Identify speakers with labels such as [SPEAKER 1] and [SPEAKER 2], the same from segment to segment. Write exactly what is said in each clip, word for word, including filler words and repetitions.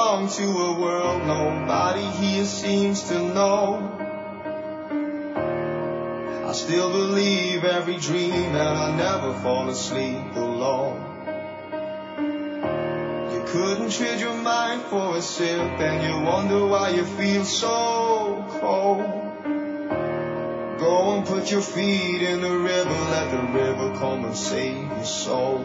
[SPEAKER 1] belong to a world nobody here seems to know. I still believe every dream and I never fall asleep alone. You couldn't trade your mind for a sip and you wonder why you feel so cold. Go and put your feet in the river, let the river come and save your soul.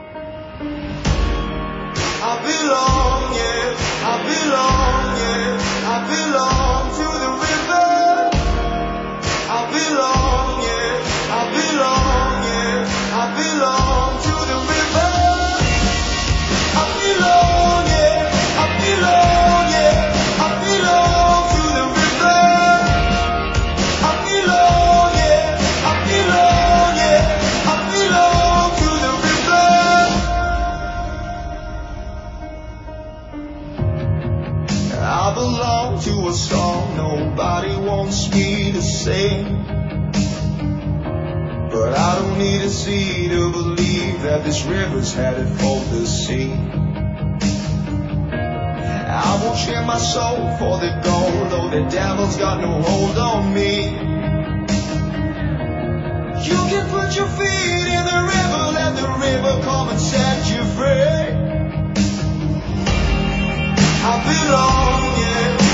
[SPEAKER 1] I belong, yeah, I belong, yeah, I belong to the river. I belong, yeah, I belong, yeah, I belong to the river. I belong, yeah, I belong, yeah, I belong to the river. I belong, yeah, I belong, yeah, I belong to the river. I belong to a song nobody wants me to sing, but I don't need to see to believe that this river's headed for the sea. I won't trade my soul for the gold, though the devil's got no hold on me. You can put your feet in the river, let the river come and set you free. I belong, yeah,